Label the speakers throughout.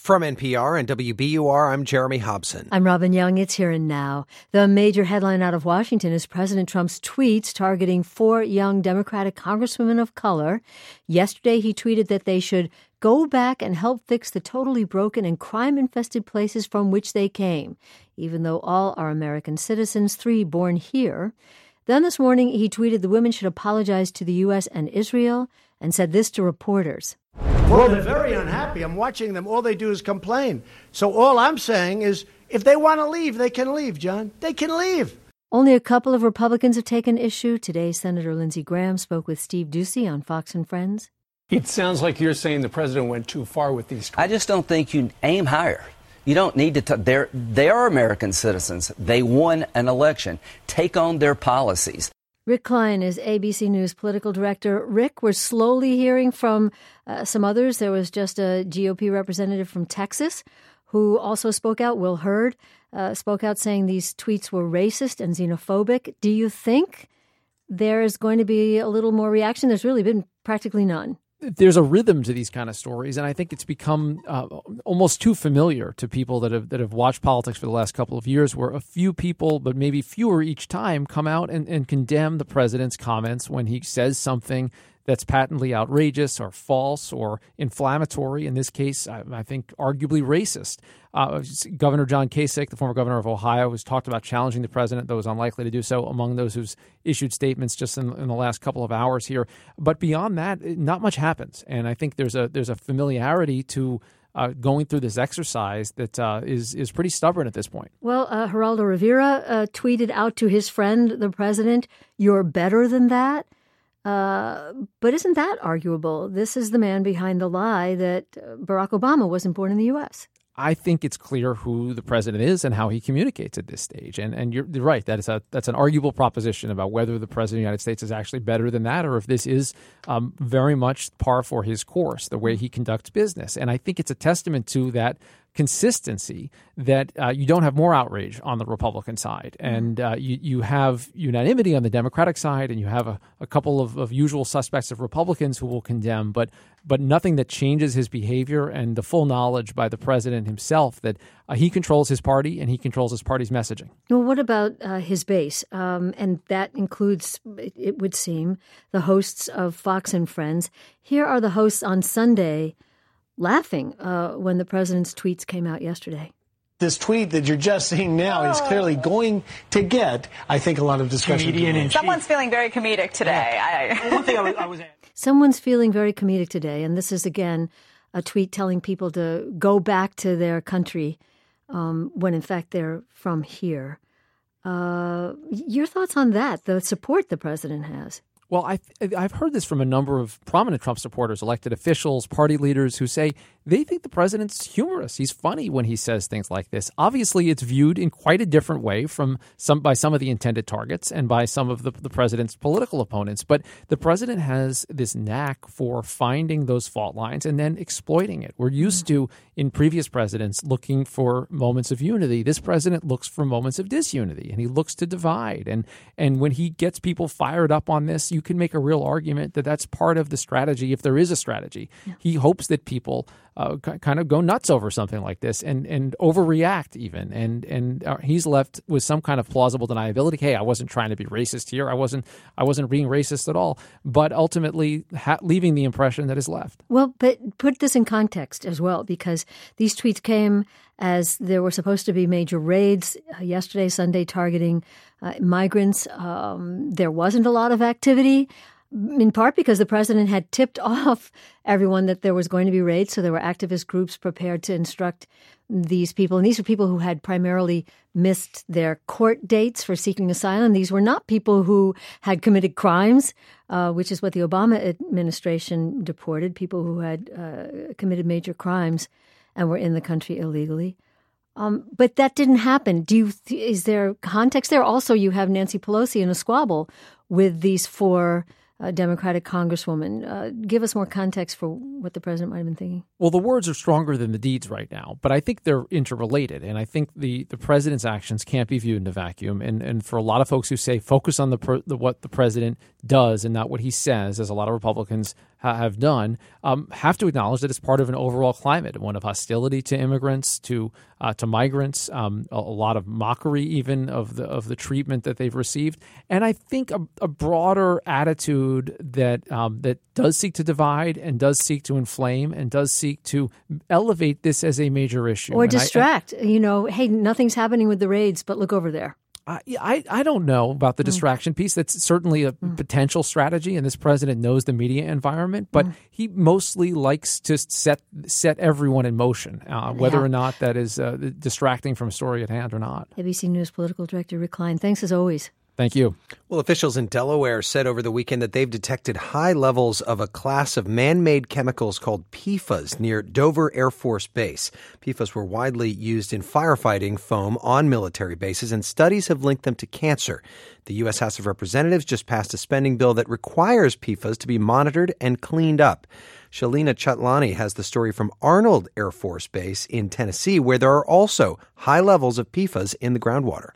Speaker 1: From NPR and WBUR, I'm Jeremy Hobson.
Speaker 2: I'm Robin Young. It's Here and Now. The major headline out of Washington is President Trump's tweets targeting 4 young Democratic congresswomen of color. Yesterday, he tweeted that they should go back and help fix the totally broken and crime-infested places from which they came, even though all are American citizens, 3 born here. Then this morning, he tweeted the women should apologize to the U.S. and Israel and said this to reporters.
Speaker 3: Well, they're very unhappy. I'm watching them. All they do is complain. So all I'm saying is if they want to leave, they can leave, John. They can leave.
Speaker 2: Only a couple of Republicans have taken issue. Today, Senator Lindsey Graham spoke with Steve Doocy on Fox and Friends.
Speaker 4: It sounds like you're saying the president went too far with these tweets.
Speaker 5: I just don't think you aim higher. You don't need to. They are American citizens. They won an election. Take on their policies.
Speaker 2: Rick Klein is ABC News political director. Rick, we're slowly hearing from some others. There was just a GOP representative from Texas who also spoke out. Will Hurd spoke out saying these tweets were racist and xenophobic. Do you think there is going to be a little more reaction? There's really been practically none.
Speaker 6: There's a rhythm to these kind of stories, and I think it's become almost too familiar to people that have watched politics for the last couple of years, where a few people, but maybe fewer each time, come out and condemn the president's comments when he says something that's patently outrageous or false or inflammatory. In this case, I think arguably racist. Governor John Kasich, the former governor of Ohio, has talked about challenging the president, though is unlikely to do so, among those who's issued statements just in the last couple of hours here. But beyond that, not much happens. And I think there's a familiarity to going through this exercise that is pretty stubborn at this point.
Speaker 2: Well, Geraldo Rivera tweeted out to his friend, the president, "You're better than that." But isn't that arguable? This is the man behind the lie that Barack Obama wasn't born in the U.S.
Speaker 6: I think it's clear who the president is and how he communicates at this stage. And you're right. That's an arguable proposition about whether the president of the United States is actually better than that, or if this is very much par for his course, the way he conducts business. And I think it's a testament to that consistency that you don't have more outrage on the Republican side. And you have unanimity on the Democratic side, and you have a couple of usual suspects of Republicans who will condemn, but nothing that changes his behavior, and the full knowledge by the president himself that he controls his party and he controls his party's messaging.
Speaker 2: Well, what about his base? And that includes, it would seem, the hosts of Fox and Friends. Here are the hosts on Sunday laughing when the president's tweets came out yesterday.
Speaker 7: This tweet that you're just seeing now is clearly going to get, I think, a lot of discussion.
Speaker 8: Someone's feeling very comedic today.
Speaker 7: Yeah. One thing I was
Speaker 2: Someone's feeling very comedic today, and this is, again, a tweet telling people to go back to their country when, in fact, they're from here. Your thoughts on that, the support the president has?
Speaker 6: Well, I've heard this from a number of prominent Trump supporters, elected officials, party leaders who say they think the president's humorous. He's funny when he says things like this. Obviously, it's viewed in quite a different way by some of the intended targets and by some of the president's political opponents. But the president has this knack for finding those fault lines and then exploiting it. We're used to, in previous presidents, looking for moments of unity. This president looks for moments of disunity, and he looks to divide. And when he gets people fired up on this, you can make a real argument that that's part of the strategy, if there is a strategy. Yeah. He hopes that people kind of go nuts over something like this and overreact even. And he's left with some kind of plausible deniability. Hey, I wasn't trying to be racist here. I wasn't being racist at all. But ultimately leaving the impression that is left.
Speaker 2: Well, but put this in context as well, because these tweets came as there were supposed to be major raids yesterday, Sunday, targeting migrants. There wasn't a lot of activity, in part because the president had tipped off everyone that there was going to be raids. So there were activist groups prepared to instruct these people. And these were people who had primarily missed their court dates for seeking asylum. These were not people who had committed crimes, which is what the Obama administration deported, people who had committed major crimes and were in the country illegally. But that didn't happen. Is there context there? Also, you have Nancy Pelosi in a squabble with these 4 Democratic congresswoman. Give us more context for what the president might have been thinking.
Speaker 6: Well, the words are stronger than the deeds right now, but I think they're interrelated. And I think the president's actions can't be viewed in a vacuum. And for a lot of folks who say focus on what the president does and not what he says, as a lot of Republicans have done, have to acknowledge that it's part of an overall climate, one of hostility to immigrants, to migrants, a lot of mockery even of the treatment that they've received, and I think a broader attitude that does seek to divide and does seek to inflame and does seek to elevate this as a major issue
Speaker 2: or distract. Hey, nothing's happening with the raids, but look over there.
Speaker 6: I don't know about the distraction piece. That's certainly a potential strategy, and this president knows the media environment, but he mostly likes to set everyone in motion, whether or not that is distracting from a story at hand or not.
Speaker 2: ABC News political director Rick Klein, thanks as always.
Speaker 6: Thank you.
Speaker 1: Well, officials in Delaware said over the weekend that they've detected high levels of a class of man-made chemicals called PFAS near Dover Air Force Base. PFAS were widely used in firefighting foam on military bases, and studies have linked them to cancer. The U.S. House of Representatives just passed a spending bill that requires PFAS to be monitored and cleaned up. Shalina Chatlani has the story from Arnold Air Force Base in Tennessee, where there are also high levels of PFAS in the groundwater.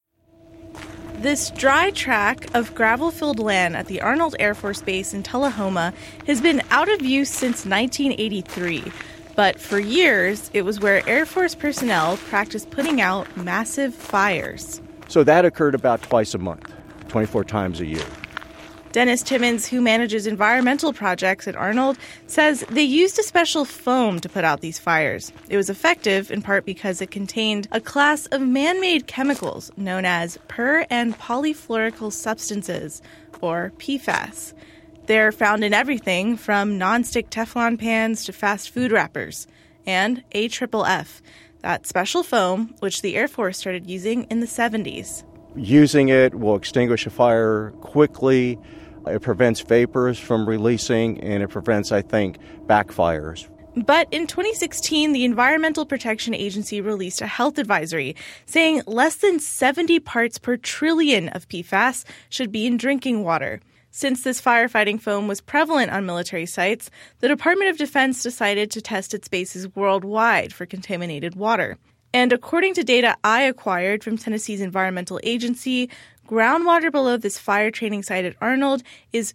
Speaker 9: This dry tract of gravel-filled land at the Arnold Air Force Base in Tullahoma has been out of use since 1983. But for years, it was where Air Force personnel practiced putting out massive fires.
Speaker 10: So that occurred about twice a month, 24 times a year.
Speaker 9: Dennis Timmons, who manages environmental projects at Arnold, says they used a special foam to put out these fires. It was effective in part because it contained a class of man-made chemicals known as per- and polyfluoroalkyl substances, or PFAS. They're found in everything from nonstick Teflon pans to fast food wrappers. And AFFF, that special foam which the Air Force started using in the 70s.
Speaker 10: Using it will extinguish a fire quickly. It prevents vapors from releasing, and it prevents, I think, backfires.
Speaker 9: But in 2016, the Environmental Protection Agency released a health advisory saying less than 70 parts per trillion of PFAS should be in drinking water. Since this firefighting foam was prevalent on military sites, the Department of Defense decided to test its bases worldwide for contaminated water. And according to data I acquired from Tennessee's environmental agency, groundwater below this fire training site at Arnold is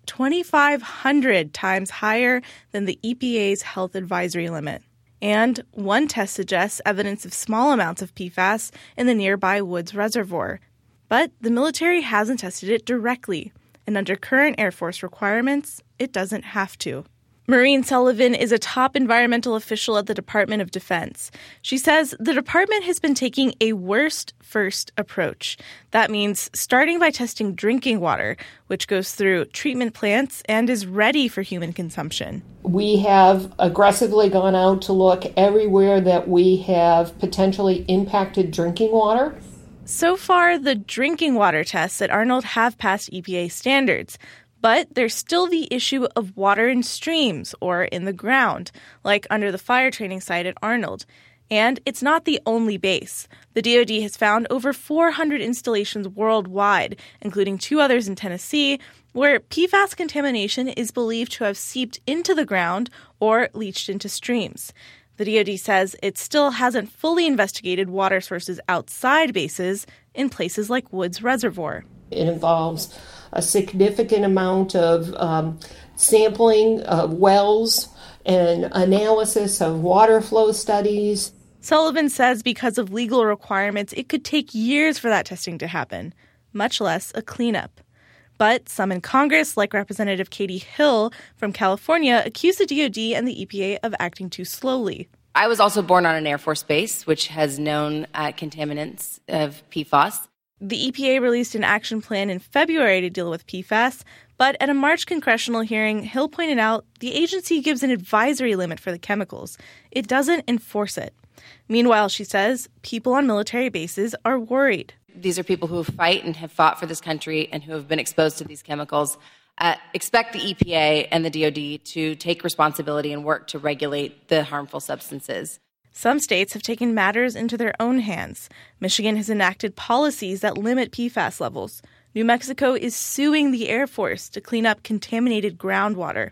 Speaker 9: 2,500 times higher than the EPA's health advisory limit. And one test suggests evidence of small amounts of PFAS in the nearby Woods Reservoir. But the military hasn't tested it directly, and under current Air Force requirements, it doesn't have to. Maureen Sullivan is a top environmental official at the Department of Defense. She says the department has been taking a worst-first approach. That means starting by testing drinking water, which goes through treatment plants and is ready for human consumption.
Speaker 11: We have aggressively gone out to look everywhere that we have potentially impacted drinking water.
Speaker 9: So far, the drinking water tests at Arnold have passed EPA standards. But there's still the issue of water in streams or in the ground, like under the fire training site at Arnold. And it's not the only base. The DoD has found over 400 installations worldwide, including 2 others in Tennessee, where PFAS contamination is believed to have seeped into the ground or leached into streams. The DoD says it still hasn't fully investigated water sources outside bases in places like Woods Reservoir.
Speaker 11: It involves a significant amount of sampling of wells and analysis of water flow studies.
Speaker 9: Sullivan says because of legal requirements, it could take years for that testing to happen, much less a cleanup. But some in Congress, like Representative Katie Hill from California, accuse the DoD and the EPA of acting too slowly.
Speaker 12: I was also born on an Air Force base, which has known contaminants of PFAS.
Speaker 9: The EPA released an action plan in February to deal with PFAS, but at a March congressional hearing, Hill pointed out the agency gives an advisory limit for the chemicals. It doesn't enforce it. Meanwhile, she says, people on military bases are worried.
Speaker 12: These are people who fight and have fought for this country and who have been exposed to these chemicals. Expect the EPA and the DoD to take responsibility and work to regulate the harmful substances.
Speaker 9: Some states have taken matters into their own hands. Michigan has enacted policies that limit PFAS levels. New Mexico is suing the Air Force to clean up contaminated groundwater.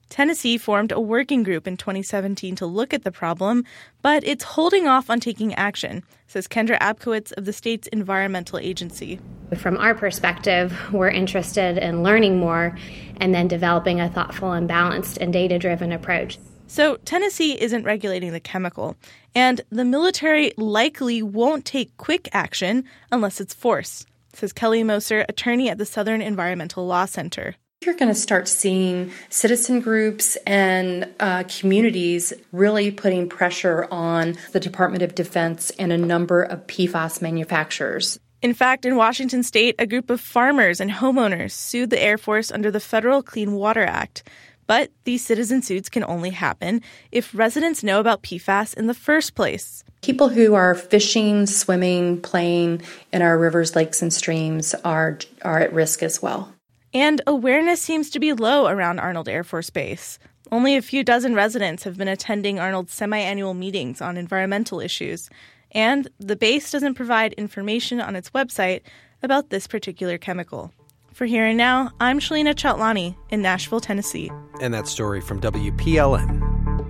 Speaker 9: Tennessee formed a working group in 2017 to look at the problem, but it's holding off on taking action, says Kendra Abkowitz of the state's environmental agency.
Speaker 13: From our perspective, we're interested in learning more and then developing a thoughtful and balanced and data-driven approach.
Speaker 9: So Tennessee isn't regulating the chemical, and the military likely won't take quick action unless it's forced, says Kelly Moser, attorney at the Southern Environmental Law Center.
Speaker 14: You're going to start seeing citizen groups and communities really putting pressure on the Department of Defense and a number of PFAS manufacturers.
Speaker 9: In fact, in Washington state, a group of farmers and homeowners sued the Air Force under the Federal Clean Water Act. But these citizen suits can only happen if residents know about PFAS in the first place.
Speaker 14: People who are fishing, swimming, playing in our rivers, lakes, and streams are at risk as well.
Speaker 9: And awareness seems to be low around Arnold Air Force Base. Only a few dozen residents have been attending Arnold's semi-annual meetings on environmental issues. And the base doesn't provide information on its website about this particular chemical. For Here and Now, I'm Shalina Chatlani in Nashville, Tennessee.
Speaker 1: And that story from WPLN.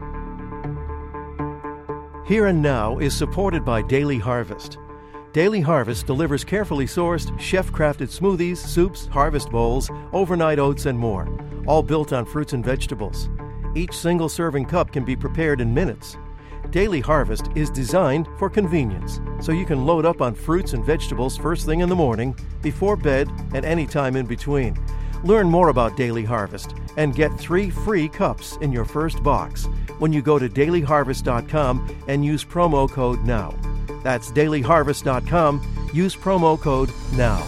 Speaker 15: Here and Now is supported by Daily Harvest. Daily Harvest delivers carefully sourced, chef-crafted smoothies, soups, harvest bowls, overnight oats, and more, all built on fruits and vegetables. Each single serving cup can be prepared in minutes. Daily Harvest is designed for convenience, so you can load up on fruits and vegetables first thing in the morning, before bed, and any time in between. Learn more about Daily Harvest and get 3 free cups in your first box when you go to dailyharvest.com and use promo code NOW. That's dailyharvest.com. Use promo code NOW.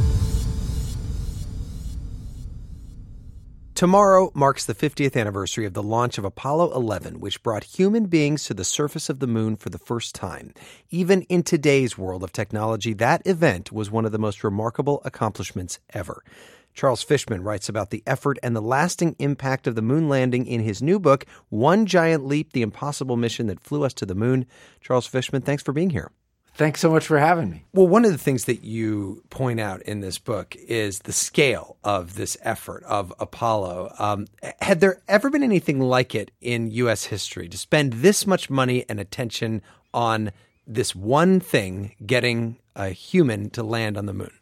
Speaker 1: Tomorrow marks the 50th anniversary of the launch of Apollo 11, which brought human beings to the surface of the moon for the first time. Even in today's world of technology, that event was one of the most remarkable accomplishments ever. Charles Fishman writes about the effort and the lasting impact of the moon landing in his new book, One Giant Leap, The Impossible Mission That Flew Us to the Moon. Charles Fishman, thanks for being here.
Speaker 16: Thanks so much for having me.
Speaker 1: Well, one of the things that you point out in this book is the scale of this effort of Apollo. Had there ever been anything like it in U.S. history to spend this much money and attention on this one thing, getting a human to land on the moon?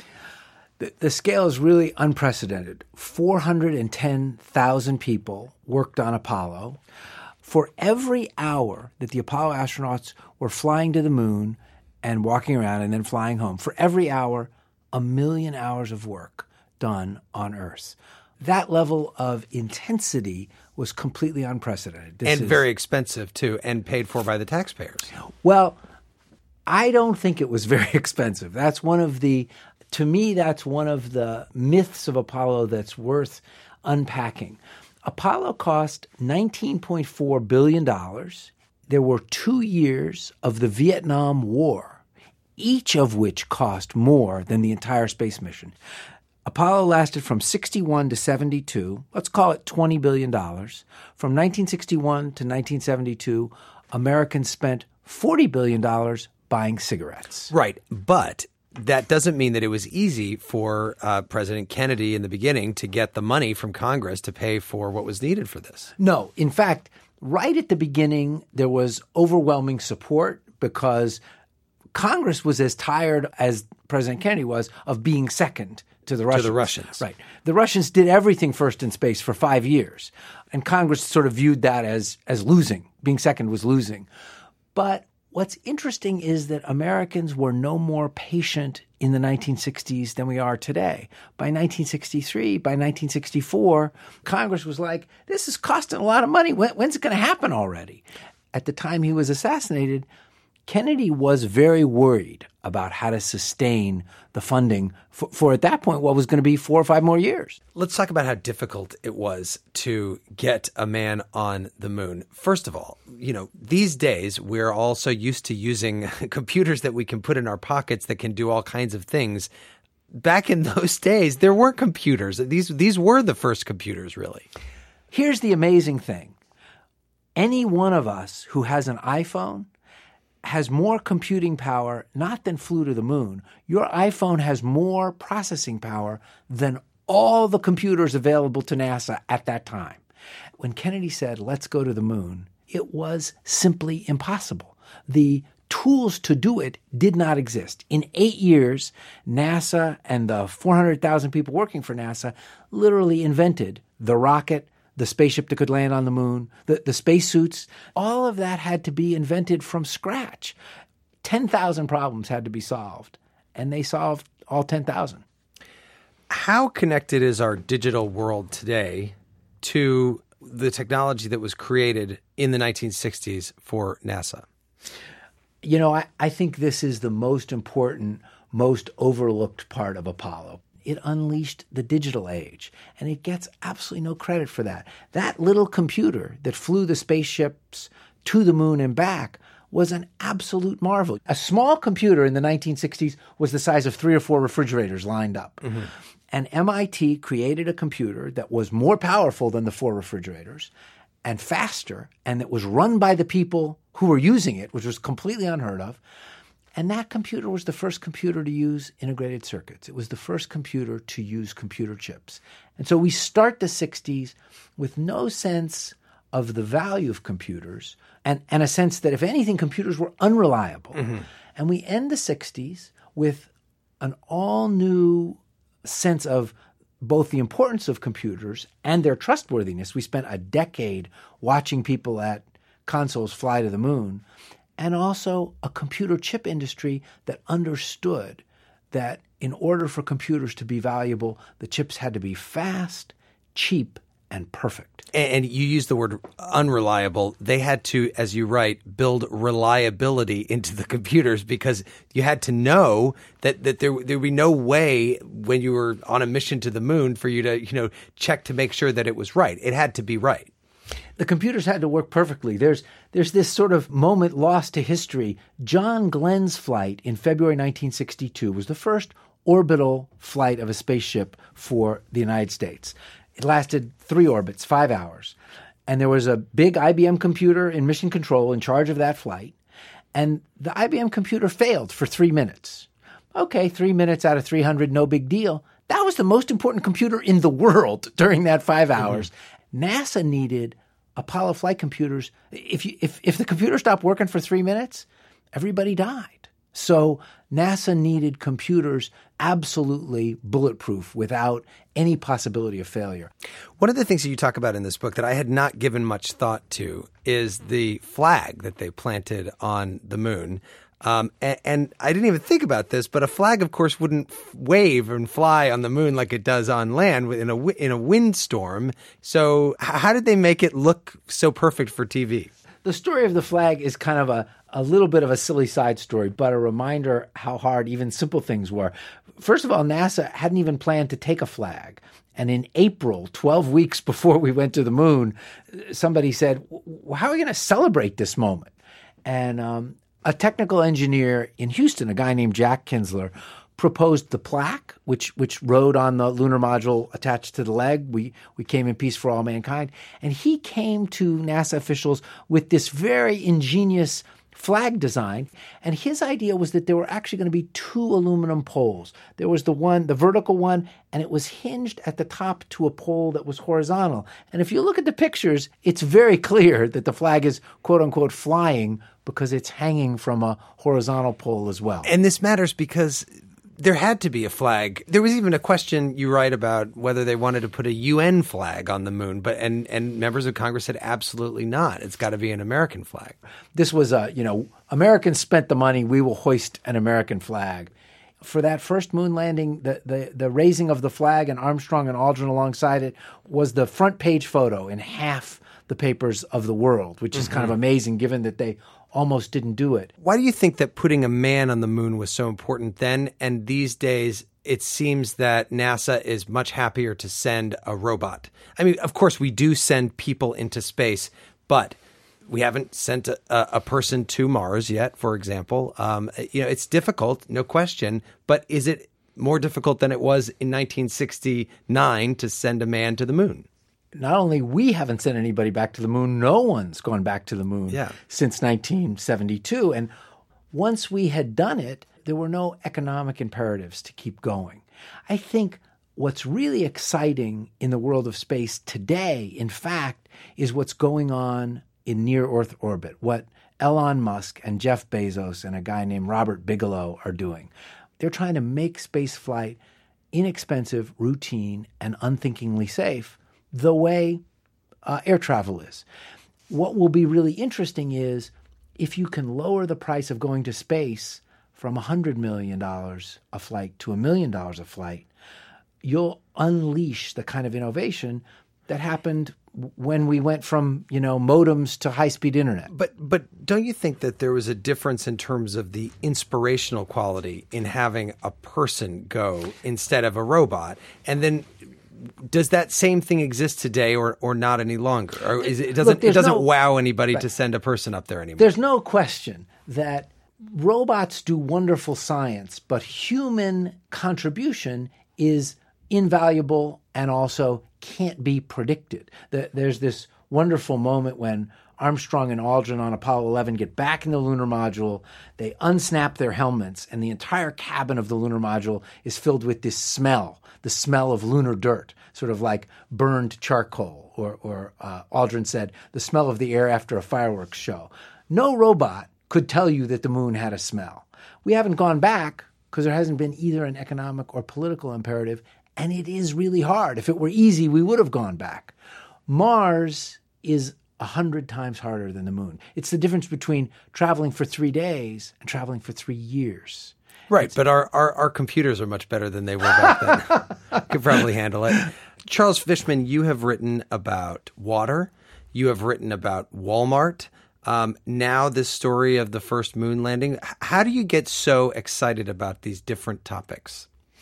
Speaker 16: The scale is really unprecedented. 410,000 people worked on Apollo. For every hour that the Apollo astronauts were flying to the moon and walking around and then flying home, for every hour, 1 million hours of work done on Earth. That level of intensity was completely unprecedented.
Speaker 1: Very expensive, too, and paid for by the taxpayers.
Speaker 16: Well, I don't think it was very expensive. To me, that's one of the myths of Apollo that's worth unpacking. Apollo cost $19.4 billion. There were 2 years of the Vietnam War, each of which cost more than the entire space mission. Apollo lasted from 61 to 72. Let's call it $20 billion. From 1961 to 1972, Americans spent $40 billion buying cigarettes.
Speaker 1: Right, but that doesn't mean that it was easy for President Kennedy in the beginning to get the money from Congress to pay for what was needed for this.
Speaker 16: No. In fact, right at the beginning, there was overwhelming support because Congress was as tired as President Kennedy was of being second to the Russians. Right. The Russians did everything first in space for 5 years, and Congress sort of viewed that as losing. Being second was losing. But what's interesting is that Americans were no more patient in the 1960s than we are today. By 1963, by 1964, Congress was like, this is costing a lot of money. When's it going to happen already? At the time he was assassinated, Kennedy was very worried about how to sustain the funding for at that point, what was going to be 4 or 5 more years.
Speaker 1: Let's talk about how difficult it was to get a man on the moon. First of all, these days we're all so used to using computers that we can put in our pockets that can do all kinds of things. Back in those days, there weren't computers. These were the first computers, really.
Speaker 16: Here's the amazing thing. Any one of us who has an iPhone has more computing power, not than flew to the moon. Your iPhone has more processing power than all the computers available to NASA at that time. When Kennedy said, let's go to the moon, it was simply impossible. The tools to do it did not exist. In 8 years, NASA and the 400,000 people working for NASA literally invented the rocket, the spaceship that could land on the moon, the spacesuits. All of that had to be invented from scratch. 10,000 problems had to be solved, and they solved all 10,000.
Speaker 1: How connected is our digital world today to the technology that was created in the 1960s for NASA?
Speaker 16: You know, I think this is the most important, most overlooked part of Apollo. It unleashed the digital age, and it gets absolutely no credit for that. That little computer that flew the spaceships to the moon and back was an absolute marvel. A small computer in the 1960s was the size of 3 or 4 refrigerators lined up. Mm-hmm. And MIT created a computer that was more powerful than the 4 refrigerators and faster, and that was run by the people who were using it, which was completely unheard of. And that computer was the first computer to use integrated circuits. It was the first computer to use computer chips. And so we start the 60s with no sense of the value of computers and a sense that, if anything, computers were unreliable. Mm-hmm. And we end the 60s with an all-new sense of both the importance of computers and their trustworthiness. We spent a decade watching people at consoles fly to the moon, and also a computer chip industry that understood that in order for computers to be valuable, the chips had to be fast, cheap, and perfect.
Speaker 1: And you use the word unreliable. They had to, as you write, build reliability into the computers, because you had to know that there would be no way when you were on a mission to the moon for you to, check to make sure that it was right. It had to be right.
Speaker 16: The computers had to work perfectly. There's this sort of moment lost to history. John Glenn's flight in February 1962 was the first orbital flight of a spaceship for the United States. It lasted 3 orbits, 5 hours. And there was a big IBM computer in mission control in charge of that flight. And the IBM computer failed for 3 minutes. Okay, 3 minutes out of 300, no big deal. That was the most important computer in the world during that 5 hours. Mm-hmm. NASA needed Apollo flight computers. If the computer stopped working for 3 minutes, everybody died. So NASA needed computers absolutely bulletproof without any possibility of failure.
Speaker 1: One of the things that you talk about in this book that I had not given much thought to is the flag that they planted on the moon. And I didn't even think about this, but a flag, of course, wouldn't wave and fly on the moon like it does on land in a windstorm. So how did they make it look so perfect for TV?
Speaker 16: The story of the flag is kind of a little bit of a silly side story, but a reminder how hard even simple things were. First of all, NASA hadn't even planned to take a flag. And in April, 12 weeks before we went to the moon, somebody said, how are we going to celebrate this moment? And a technical engineer in Houston, a guy named Jack Kinsler, proposed the plaque, which rode on the lunar module attached to the leg. We came in peace for all mankind. And he came to NASA officials with this very ingenious flag design. And his idea was that there were actually going to be 2 aluminum poles. There was the vertical one, and it was hinged at the top to a pole that was horizontal. And if you look at the pictures, it's very clear that the flag is, quote unquote, flying because it's hanging from a horizontal pole as well.
Speaker 1: And this matters because there had to be a flag. There was even a question you write about whether they wanted to put a UN flag on the moon, but and members of Congress said absolutely not. It's got to be an American flag.
Speaker 16: This was Americans spent the money. We will hoist an American flag. For that first moon landing, the raising of the flag and Armstrong and Aldrin alongside it was the front page photo in half the papers of the world, which is kind of amazing given that they almost didn't do it.
Speaker 1: Why do you think that putting a man on the moon was so important then? And these days, it seems that NASA is much happier to send a robot. I mean, of course, we do send people into space, but we haven't sent a person to Mars yet, for example. It's difficult, no question, but is it more difficult than it was in 1969 to send a man to the moon?
Speaker 16: Not only we haven't sent anybody back to the moon, no one's gone back to the moon since 1972. And once we had done it, there were no economic imperatives to keep going. I think What's really exciting in the world of space today, in fact, is what's going on in near-Earth orbit, what Elon Musk and Jeff Bezos and a guy named Robert Bigelow are doing. They're trying to make spaceflight inexpensive, routine, and unthinkingly safe, the way air travel is. What will be really interesting is if you can lower the price of going to space from $100 million a flight to $1 million a flight, you'll unleash the kind of innovation that happened when we went from, modems to high-speed internet.
Speaker 1: But don't you think that there was a difference in terms of the inspirational quality in having a person go instead of a robot? And then does that same thing exist today or not any longer? Or it doesn't wow anybody to send a person up there anymore?
Speaker 16: There's no question that robots do wonderful science, but human contribution is invaluable and also can't be predicted. There's this wonderful moment when Armstrong and Aldrin on Apollo 11 get back in the lunar module, they unsnap their helmets, and the entire cabin of the lunar module is filled with this smell, the smell of lunar dirt, sort of like burned charcoal, or Aldrin said, the smell of the air after a fireworks show. No robot could tell you that the moon had a smell. We haven't gone back because there hasn't been either an economic or political imperative, and it is really hard. If it were easy, we would have gone back. Mars is 100 times harder than the moon. It's the difference between traveling for 3 days and traveling for 3 years.
Speaker 1: Right, but our computers are much better than they were back then. Could probably handle it. Charles Fishman, you have written about water. You have written about Walmart. Now this story of the first moon landing. How do you get so excited about these different topics?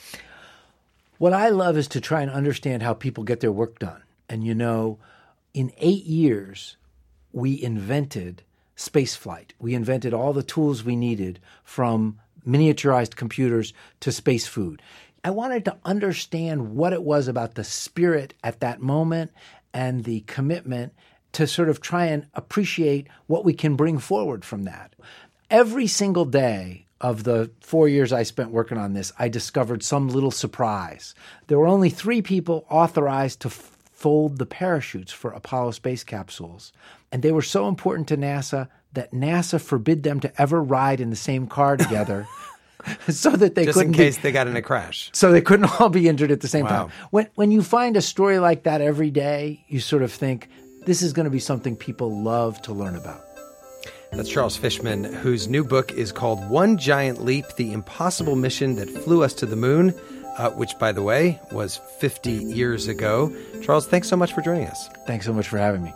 Speaker 16: What I love is to try and understand how people get their work done. And in 8 years, we invented spaceflight. We invented all the tools we needed, from miniaturized computers to space food. I wanted to understand what it was about the spirit at that moment and the commitment to sort of try and appreciate what we can bring forward from that. Every single day of the 4 years I spent working on this, I discovered some little surprise. There were only 3 people authorized to fold the parachutes for Apollo space capsules, and they were so important to NASA that NASA forbid them to ever ride in the same car together so that they
Speaker 1: just
Speaker 16: couldn't
Speaker 1: in case they got in a crash.
Speaker 16: So they couldn't all be injured at the same time. When you find a story like that every day, you sort of think, this is going to be something people love to learn about.
Speaker 1: That's Charles Fishman, whose new book is called One Giant Leap, The Impossible Mission That Flew Us to the Moon, which, by the way, was 50 years ago. Charles, thanks so much for joining us.
Speaker 16: Thanks so much for having me.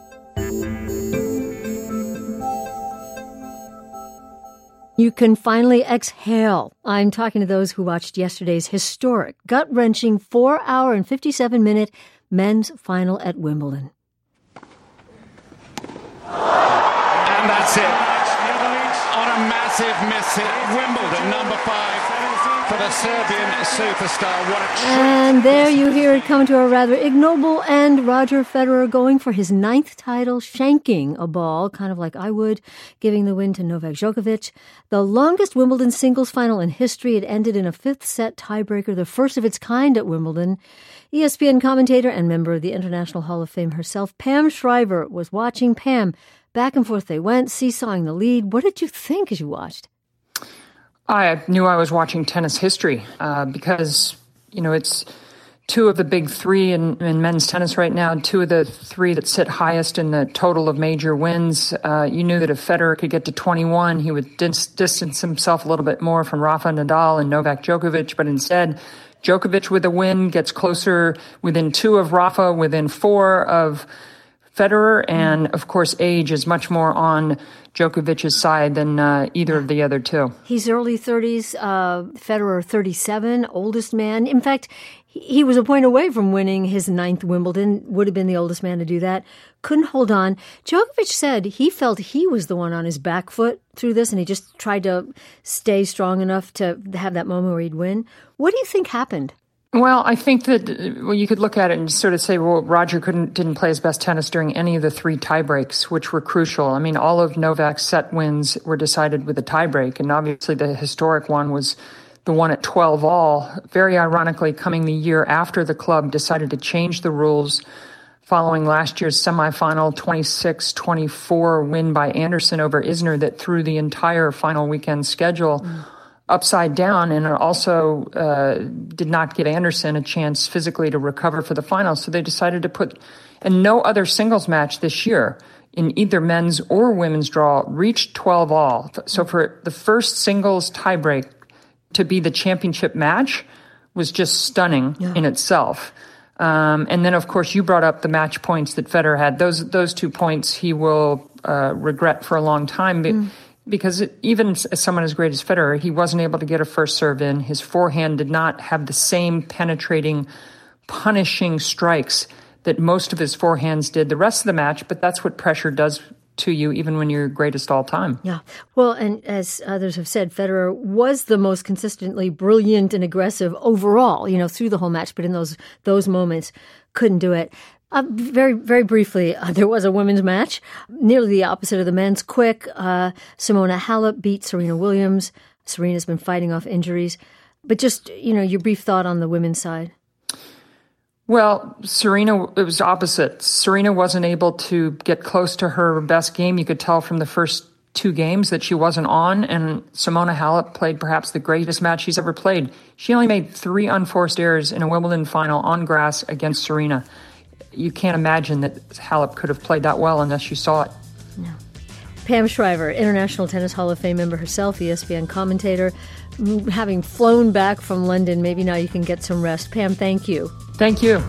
Speaker 2: You can finally exhale. I'm talking to those who watched yesterday's historic, gut-wrenching 4-hour and 57-minute men's final at Wimbledon.
Speaker 17: And that's it. On a massive miss at Wimbledon, number 5 for the Serbian superstar. What a treat.
Speaker 2: And there you hear it come to a rather ignoble end. Roger Federer going for his 9th title, shanking a ball, kind of like I would, giving the win to Novak Djokovic. The longest Wimbledon singles final in history. It ended in a 5th set tiebreaker, the first of its kind at Wimbledon. ESPN commentator and member of the International Hall of Fame herself, Pam Shriver, was watching. Pam, back and forth they went, seesawing the lead. What did you think as you watched?
Speaker 18: I knew I was watching tennis history because, it's 2 of the big 3 in men's tennis right now, 2 of the 3 that sit highest in the total of major wins. You knew that if Federer could get to 21, he would distance himself a little bit more from Rafa Nadal and Novak Djokovic, but instead, Djokovic with a win gets closer within 2 of Rafa, within 4 of Federer, and of course age is much more on Djokovic's side than either of the other 2.
Speaker 2: He's early 30s, Federer 37, oldest man. In fact, he was a point away from winning his 9th Wimbledon, would have been the oldest man to do that. Couldn't hold on. Djokovic said he felt he was the one on his back foot through this, and he just tried to stay strong enough to have that moment where he'd win. What do you think happened?
Speaker 18: Well, I think that you could look at it and sort of say, well, Roger didn't play his best tennis during any of the 3 tiebreaks, which were crucial. I mean, all of Novak's set wins were decided with a tiebreak, and obviously the historic one was the one at 12 all, very ironically coming the year after the club decided to change the rules following last year's semifinal 26-24 win by Anderson over Isner that threw the entire final weekend schedule upside down, and it also did not give Anderson a chance physically to recover for the final. So they decided to put, and no other singles match this year in either men's or women's draw reached 12 all. So for the first singles tiebreak to be the championship match was just stunning in itself. And then, of course, you brought up the match points that Federer had. Those 2 points he will regret for a long time because even as someone as great as Federer, he wasn't able to get a first serve in. His forehand did not have the same penetrating, punishing strikes that most of his forehands did the rest of the match, but that's what pressure does to you even when you're greatest all time.
Speaker 2: Yeah. Well, and as others have said, Federer was the most consistently brilliant and aggressive overall, through the whole match, but in those moments couldn't do it. Very, very briefly, there was a women's match, nearly the opposite of the men's. Quick, Simona Halep beat Serena Williams. Serena's been fighting off injuries. But just, your brief thought on the women's side.
Speaker 18: Well, Serena, it was opposite. Serena wasn't able to get close to her best game. You could tell from the first 2 games that she wasn't on, and Simona Halep played perhaps the greatest match she's ever played. She only made 3 unforced errors in a Wimbledon final on grass against Serena. You can't imagine that Halep could have played that well unless you saw it.
Speaker 2: No. Pam Shriver, International Tennis Hall of Fame member herself, ESPN commentator, having flown back from London, maybe now you can get some rest. Pam, thank you.
Speaker 18: Thank you.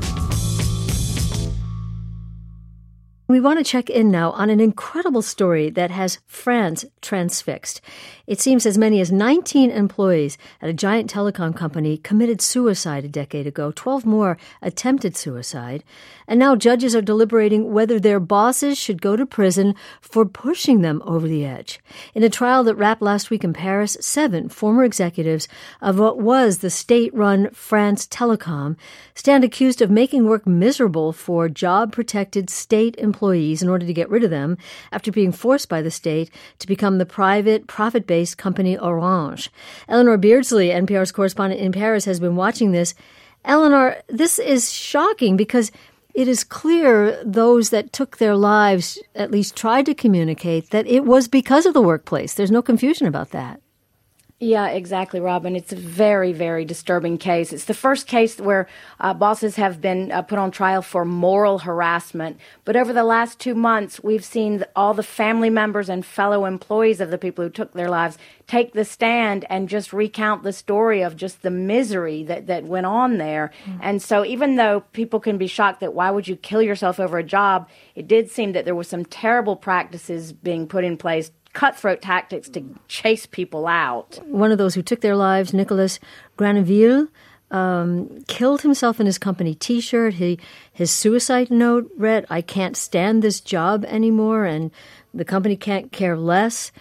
Speaker 2: We want to check in now on an incredible story that has France transfixed. It seems as many as 19 employees at a giant telecom company committed suicide a decade ago. 12 more attempted suicide. And now judges are deliberating whether their bosses should go to prison for pushing them over the edge. In a trial that wrapped last week in Paris, 7 former executives of what was the state-run France Telecom stand accused of making work miserable for job-protected state employees in order to get rid of them after being forced by the state to become the private, profit-based company Orange. Eleanor Beardsley, NPR's correspondent in Paris, has been watching this. Eleanor, this is shocking because it is clear those that took their lives at least tried to communicate that it was because of the workplace. There's no confusion about that.
Speaker 19: Yeah, exactly, Robin. It's a very, very disturbing case. It's the first case where bosses have been put on trial for moral harassment. But over the last 2 months, we've seen all the family members and fellow employees of the people who took their lives take the stand and just recount the story of just the misery that went on there. Mm-hmm. And so even though people can be shocked that why would you kill yourself over a job, it did seem that there were some terrible practices being put in place, cutthroat tactics to chase people out.
Speaker 2: One of those who took their lives, Nicolas Granville, killed himself in his company T-shirt. His suicide note read, "I can't stand this job anymore, and the company can't care less."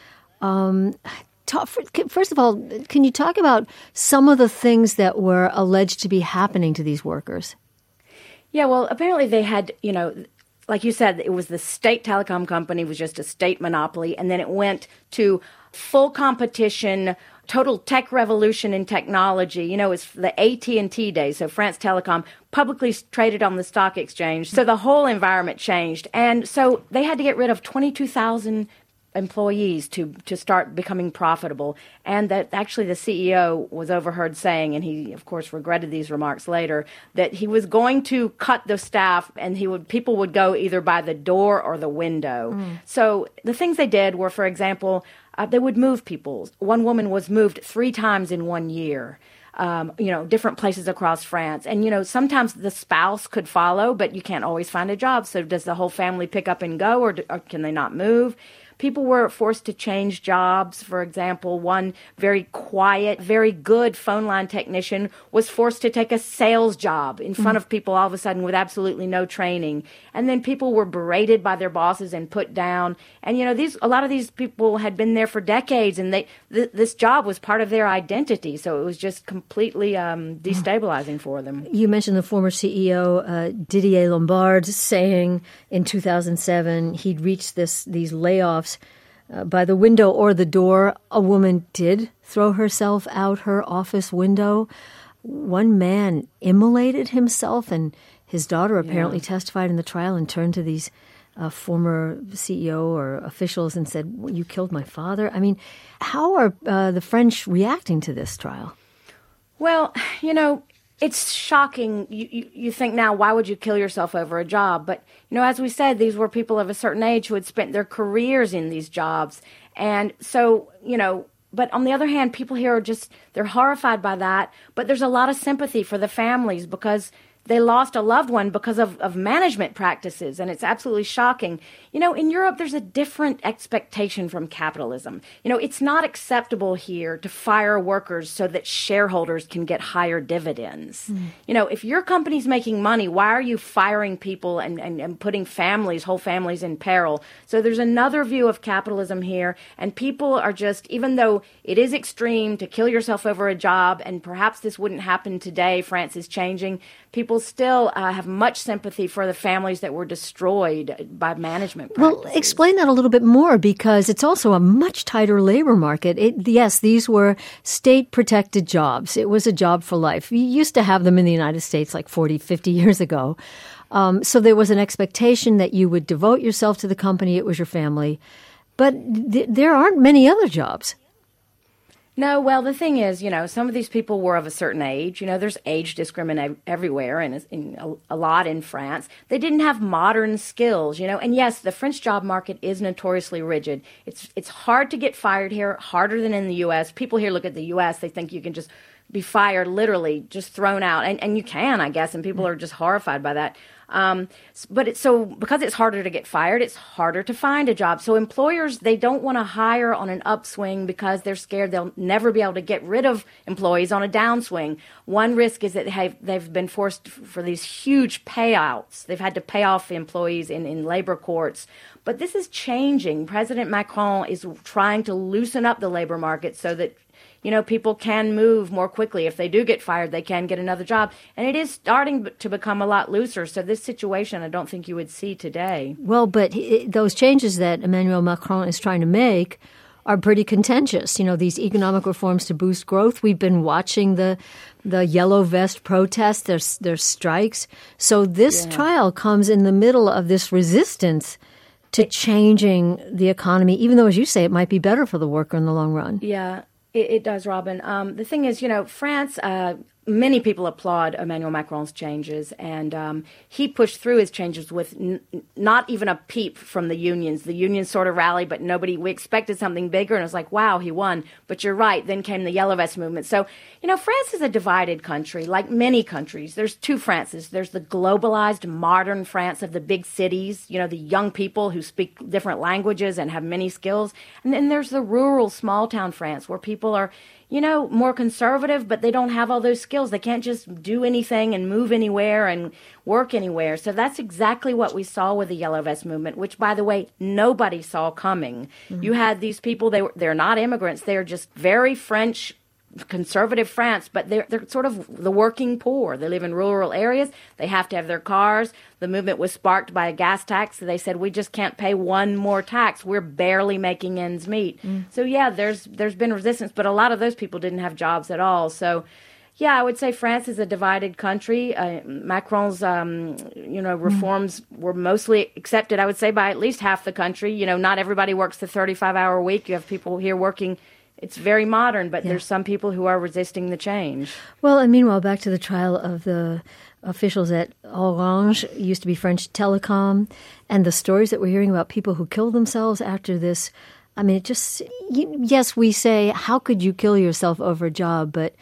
Speaker 2: First of all, can you talk about some of the things that were alleged to be happening to these workers?
Speaker 19: Yeah, well, apparently they had, like you said, it was the state telecom company, was just a state monopoly, and then it went to full competition, total tech revolution in technology. It's the AT&T days, so France Telecom publicly traded on the stock exchange. So the whole environment changed. And so they had to get rid of 22,000 employees to start becoming profitable. And that actually the CEO was overheard saying, and he of course regretted these remarks later, that he was going to cut the staff and people would go either by the door or the window. So the things they did were, for example, they would move people. One woman was moved 3 times in 1 year. Different places across France. And, sometimes the spouse could follow, but you can't always find a job. So does the whole family pick up and go, or can they not move? People were forced to change jobs. For example, one very quiet, very good phone line technician was forced to take a sales job in front of people all of a sudden with absolutely no training. And then people were berated by their bosses and put down. And, a lot of these people had been there for decades, and this job was part of their identity. So it was just completely destabilizing for them.
Speaker 2: You mentioned the former CEO, Didier Lombard, saying in 2007 he'd reached these layoffs by the window or the door. A woman did throw herself out her office window. One man immolated himself, and his daughter apparently testified in the trial and turned to these former CEO or officials and said, well, you killed my father. I mean, how are the French reacting to this trial?
Speaker 19: Well, it's shocking. You think now, why would you kill yourself over a job? But, as we said, these were people of a certain age who had spent their careers in these jobs. And so, but on the other hand, people here are they're horrified by that. But there's a lot of sympathy for the families because they lost a loved one because of management practices, and it's absolutely shocking. In Europe, there's a different expectation from capitalism. It's not acceptable here to fire workers so that shareholders can get higher dividends. If your company's making money, why are you firing people and putting whole families in peril? So there's another view of capitalism here, and people are even though it is extreme to kill yourself over a job, and perhaps this wouldn't happen today, France is changing, people still have much sympathy for the families that were destroyed by management practices.
Speaker 2: Well, explain that a little bit more, because it's also a much tighter labor market. Yes, these were state-protected jobs. It was a job for life. You used to have them in the United States like 40, 50 years ago. So there was an expectation that you would devote yourself to the company. It was your family. But there aren't many other jobs.
Speaker 19: No, well, the thing is, some of these people were of a certain age. There's age discrimination everywhere and a lot in France. They didn't have modern skills, And yes, the French job market is notoriously rigid. It's hard to get fired here, harder than in the U.S. People here look at the U.S., they think you can just be fired, literally, just thrown out. And you can, I guess, and people are just horrified by that. Because it's harder to get fired, it's harder to find a job. So employers, they don't want to hire on an upswing because they're scared they'll never be able to get rid of employees on a downswing. One risk is that they've been forced for these huge payouts. They've had to pay off employees in labor courts. But this is changing. President Macron is trying to loosen up the labor market so that people can move more quickly. If they do get fired, they can get another job. And it is starting to become a lot looser. So this situation, I don't think you would see today.
Speaker 2: Well, but those changes that Emmanuel Macron is trying to make are pretty contentious. These economic reforms to boost growth. We've been watching the yellow vest protests. There's strikes. So this trial comes in the middle of this resistance to changing the economy, even though, as you say, it might be better for the worker in the long run.
Speaker 19: Yeah. It does, Robin. The thing is, France, many people applaud Emmanuel Macron's changes, and he pushed through his changes with not even a peep from the unions. The unions sort of rallied, but we expected something bigger, and it was like, wow, he won. But you're right, then came the Yellow Vest movement. So, France is a divided country, like many countries. There's two Frances. There's the globalized, modern France of the big cities, the young people who speak different languages and have many skills. And then there's the rural, small-town France, where people are more conservative, but they don't have all those skills. They can't just do anything and move anywhere and work anywhere. So that's exactly what we saw with the Yellow Vest movement, which, by the way, nobody saw coming. Mm-hmm. You had these people, they're not immigrants. They're just very French, conservative France, but they're sort of the working poor. They live in rural areas. They have to have their cars. The movement was sparked by a gas tax. They said, we just can't pay one more tax. We're barely making ends meet. So, yeah, there's been resistance, but a lot of those people didn't have jobs at all. So, yeah, I would say France is a divided country. Macron's, reforms were mostly accepted, I would say, by at least half the country. Not everybody works the 35-hour week. You have people here working. It's very modern, but there's some people who are resisting the change.
Speaker 2: Well, and meanwhile, back to the trial of the officials at Orange, used to be French Telecom, and the stories that we're hearing about people who killed themselves after this. I mean, yes, we say, how could you kill yourself over a job? But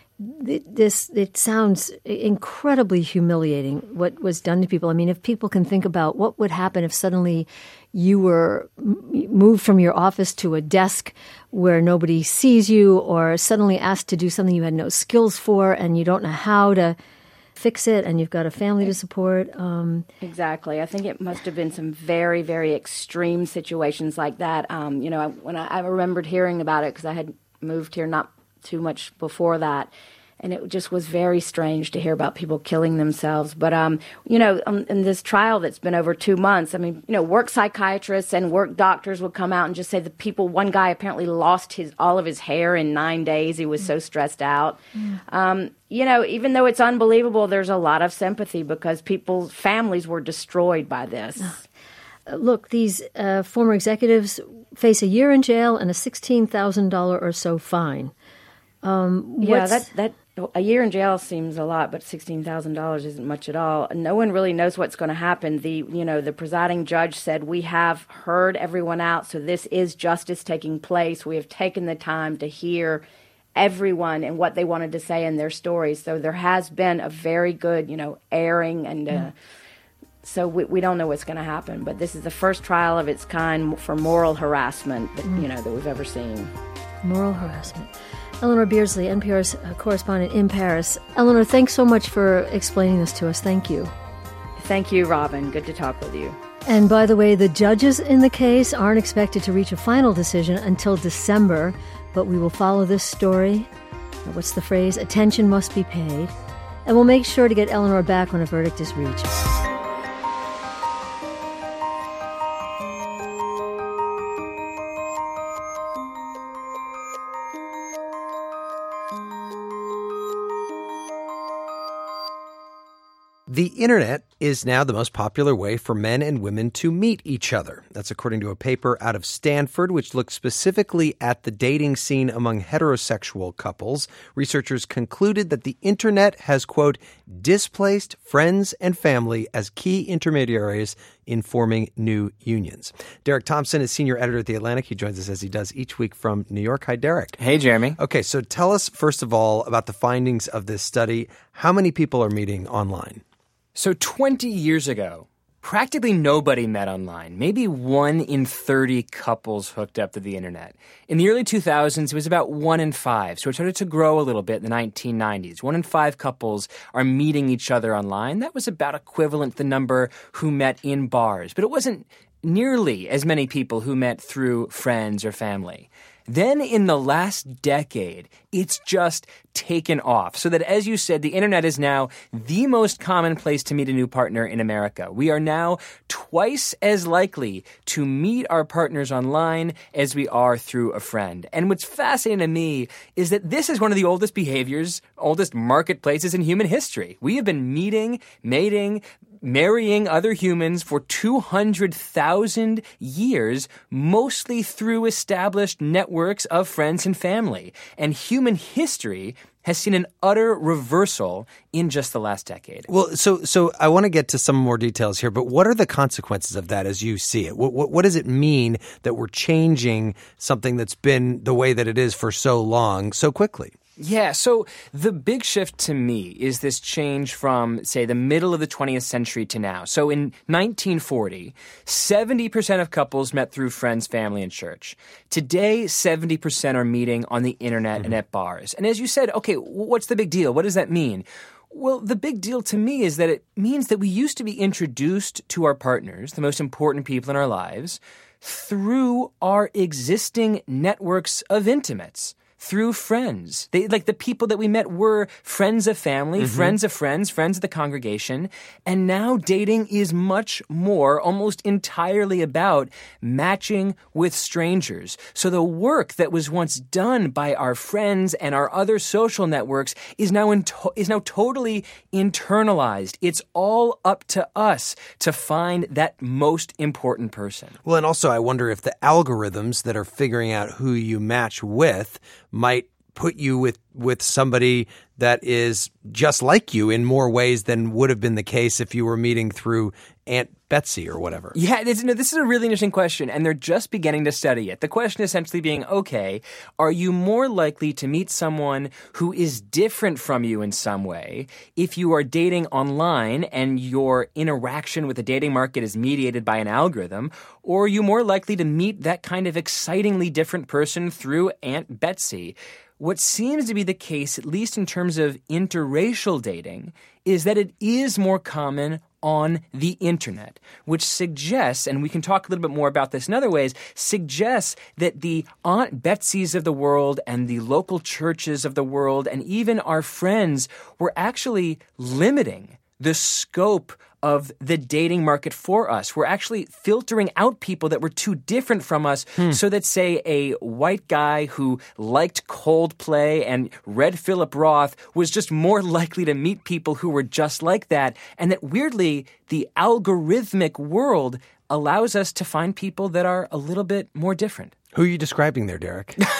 Speaker 2: it sounds incredibly humiliating what was done to people. I mean, if people can think about what would happen if suddenly you were moved from your office to a desk where nobody sees you, or suddenly asked to do something you had no skills for and you don't know how to fix it, and you've got a family to support.
Speaker 19: Exactly. I think it must have been some very, very extreme situations like that. When I remembered hearing about it, because I had moved here not too much before that. And it just was very strange to hear about people killing themselves. But, in this trial that's been over 2 months, work psychiatrists and work doctors would come out and just say one guy apparently lost all of his hair in 9 days. He was so stressed out. Even though it's unbelievable, there's a lot of sympathy because people's families were destroyed by this.
Speaker 2: Look, these former executives face a year in jail and a $16,000 or so fine.
Speaker 19: That a year in jail seems a lot, but $16,000 isn't much at all. No one really knows what's going to happen. The presiding judge said, we have heard everyone out, so this is justice taking place. We have taken the time to hear everyone and what they wanted to say in their stories. So there has been a very good, airing, and so we don't know what's going to happen. But this is the first trial of its kind for moral harassment that we've ever seen.
Speaker 2: Moral harassment. Eleanor Beardsley, NPR's correspondent in Paris. Eleanor, thanks so much for explaining this to us. Thank you.
Speaker 19: Thank you, Robin. Good to talk with you.
Speaker 2: And by the way, the judges in the case aren't expected to reach a final decision until December, but we will follow this story. What's the phrase? Attention must be paid. And we'll make sure to get Eleanor back when a verdict is reached.
Speaker 1: The internet is now the most popular way for men and women to meet each other. That's according to a paper out of Stanford, which looked specifically at the dating scene among heterosexual couples. Researchers concluded that the internet has, quote, displaced friends and family as key intermediaries in forming new unions. Derek Thompson is senior editor at The Atlantic. He joins us as he does each week from New York. Hi, Derek.
Speaker 20: Hey, Jeremy.
Speaker 1: Okay, so tell us, first of all, about the findings of this study. How many people are meeting online?
Speaker 20: So 20 years ago, practically nobody met online. Maybe 1 in 30 couples hooked up to the internet. In the early 2000s, it was about 1 in 5. So it started to grow a little bit in the 1990s. 1 in 5 couples are meeting each other online. That was about equivalent to the number who met in bars. But it wasn't nearly as many people who met through friends or family. Then in the last decade, it's just taken off. So that, as you said, the internet is now the most common place to meet a new partner in America. We are now twice as likely to meet our partners online as we are through a friend. And what's fascinating to me is that this is one of the oldest behaviors, oldest marketplaces in human history. We have been meeting, mating, marrying other humans for 200,000 years, mostly through established networks of friends and family. And human history has seen an utter reversal in just the last decade.
Speaker 1: Well, so I want to get to some more details here, but what are the consequences of that as you see it? What does it mean that we're changing something that's been the way that it is for so long, so quickly?
Speaker 20: Yeah, so the big shift to me is this change from, say, the middle of the 20th century to now. So in 1940, 70% of couples met through friends, family, and church. Today, 70% are meeting on the internet and at bars. And as you said, okay, what's the big deal? What does that mean? Well, the big deal to me is that it means that we used to be introduced to our partners, the most important people in our lives, through our existing networks of intimates. Through friends. The people that we met were friends of family, friends of friends, friends of the congregation. And now dating is much more, almost entirely about matching with strangers. So the work that was once done by our friends and our other social networks is now totally internalized. It's all up to us to find that most important person.
Speaker 1: Well, and also I wonder if the algorithms that are figuring out who you match with might put you with somebody that is just like you in more ways than would have been the case if you were meeting through Aunt Betsy or whatever.
Speaker 20: Yeah, this is a really interesting question, and they're just beginning to study it. The question essentially being, okay, are you more likely to meet someone who is different from you in some way if you are dating online and your interaction with the dating market is mediated by an algorithm, or are you more likely to meet that kind of excitingly different person through Aunt Betsy? what seems to be the case, at least in terms of interracial dating, is that it is more common on the internet, which suggests, and we can talk a little bit more about this in other ways, suggests that the Aunt Betsy's of the world and the local churches of the world and even our friends were actually limiting the scope of the dating market for us. We're actually filtering out people that were too different from us so that, say, a white guy who liked Coldplay and read Philip Roth was just more likely to meet people who were just like that. And that, weirdly, the algorithmic world allows us to find people that are a little bit more different.
Speaker 1: Who are you describing there, Derek?
Speaker 20: Did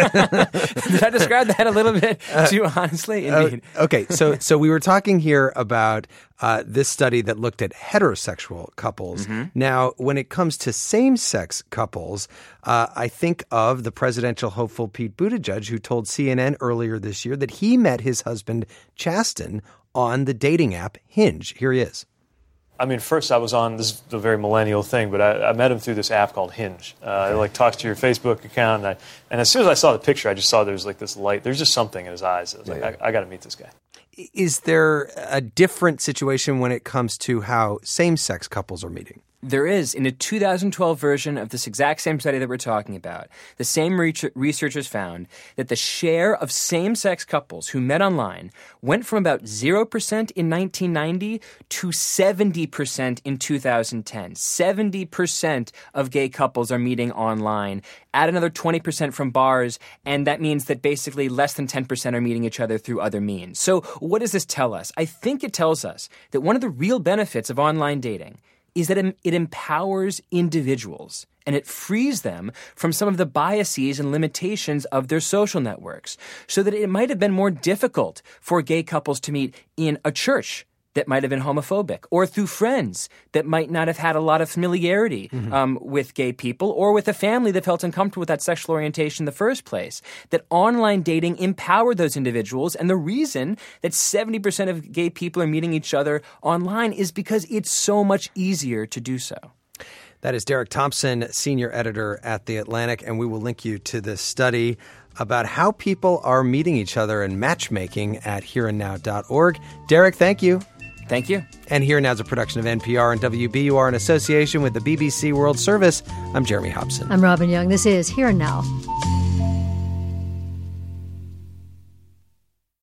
Speaker 20: I describe that a little bit too honestly? Indeed.
Speaker 1: Okay, so we were talking here about this study that looked at heterosexual couples.
Speaker 20: Mm-hmm.
Speaker 1: Now, when it comes to same-sex couples, I think of the presidential hopeful Pete Buttigieg, who told CNN earlier this year that he met his husband, Chasten, on the dating app Hinge. Here he is.
Speaker 21: I mean, first I was on, this is a very millennial thing, but I met him through this app called Hinge. It talks to your Facebook account, and as soon as I saw the picture, I just saw there's this light. There's just something in his eyes. I was I got to meet this guy.
Speaker 1: Is there a different situation when it comes to how same-sex couples are meeting?
Speaker 20: There is. In a 2012 version of this exact same study that we're talking about, the same researchers found that the share of same-sex couples who met online went from about 0% in 1990 to 70% in 2010. 70% of gay couples are meeting online. Add another 20% from bars, and that means that basically less than 10% are meeting each other through other means. So what does this tell us? I think it tells us that one of the real benefits of online dating is that it empowers individuals and it frees them from some of the biases and limitations of their social networks, so that it might have been more difficult for gay couples to meet in a church that might have been homophobic, or through friends that might not have had a lot of familiarity with gay people, or with a family that felt uncomfortable with that sexual orientation in the first place. That online dating empowered those individuals, and the reason that 70% of gay people are meeting each other online is because it's so much easier to do so.
Speaker 1: That is Derek Thompson, senior editor at The Atlantic, and we will link you to this study about how people are meeting each other and matchmaking at hereandnow.org. Derek, thank you.
Speaker 20: Thank you.
Speaker 1: And Here and Now is a production of NPR and WBUR in association with the BBC World Service. I'm Jeremy Hobson.
Speaker 2: I'm Robin Young. This is Here and Now.